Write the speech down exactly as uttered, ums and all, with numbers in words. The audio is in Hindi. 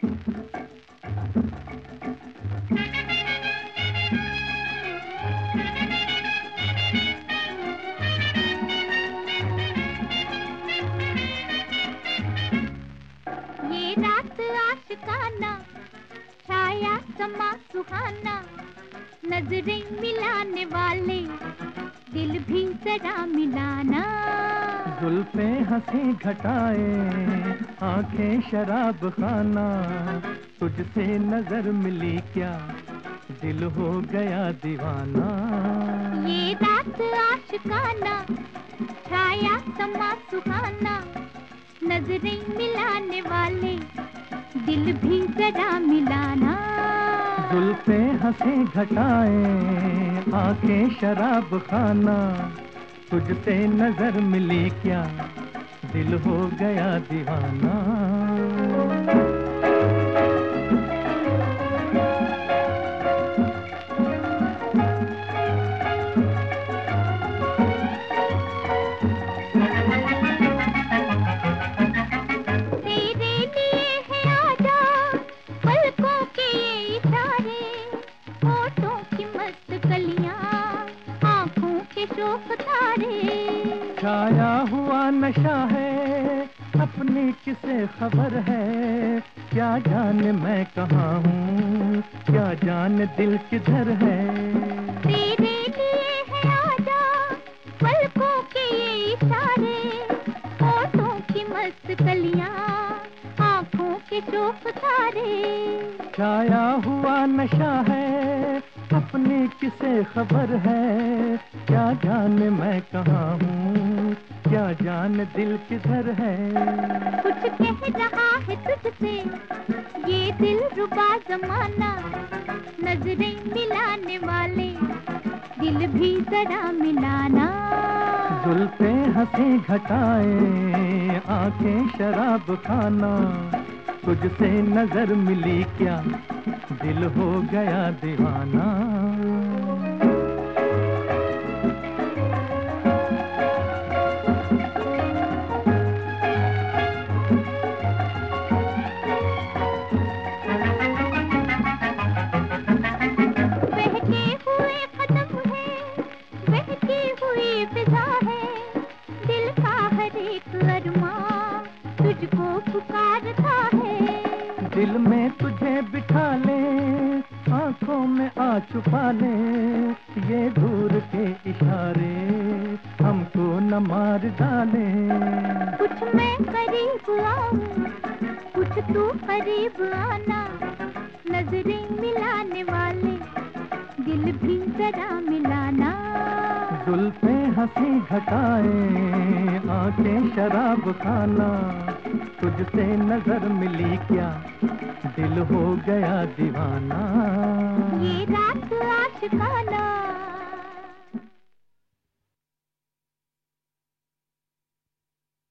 ये रात आशिकाना, छाया समा सुहाना, नजरें मिलाने वाले दिल भी जरा मिलाना। जुल्फें हंसी घटाए, आंखें शराब खाना, तुझसे नजर मिली क्या दिल हो गया दीवाना। ये रात आशिकाना, छाया समा सुहाना, नजरें मिलाने वाले दिल भी जरा मिलाना। जुल्फें हंसी घटाए, आंखें शराब खाना, तुझसे नजर मिली क्या दिल हो गया दीवाना। छाया हुआ नशा है, अपनी किसे खबर है, क्या जाने मैं कहाँ हूँ, क्या जाने दिल किधर है। तेरे लिए है आजा, पलकों के ये इशारे, होठों की मस्त कलियां, आँखों के शोक तारे। छाया हुआ नशा है, अपनी किसे खबर है, क्या जाने मैं कहाँ हूँ, क्या जाने दिल किधर है। कुछ कह रहा है तुझसे ये दिल रुबा जमाना, नजरें मिलाने वाले दिल भी जरा मिलाना। जुल्फें हंसी घटाए, आंखें शराब खाना, तुझसे नजर मिली क्या दिल हो गया दीवाना। बहके हुए कदम है, बहकी हुई फिजा है, दिल का हर एक अरमां तुझको पुकारता है। दिल में तुझे बिठा ले, आंखों में आ छुपा ले, ये दूर के इशारे हमको न मार डाले। कुछ मैं करीब आऊं, कुछ तू करीब आना, नजरें मिलाने वाले दिल भी जरा मिलाना। जुल्फें हंसी घटाए, आंखें शराब खाना, तुझसे नजर मिली क्या दिल हो गया दीवाना। ये रात आशिकाना।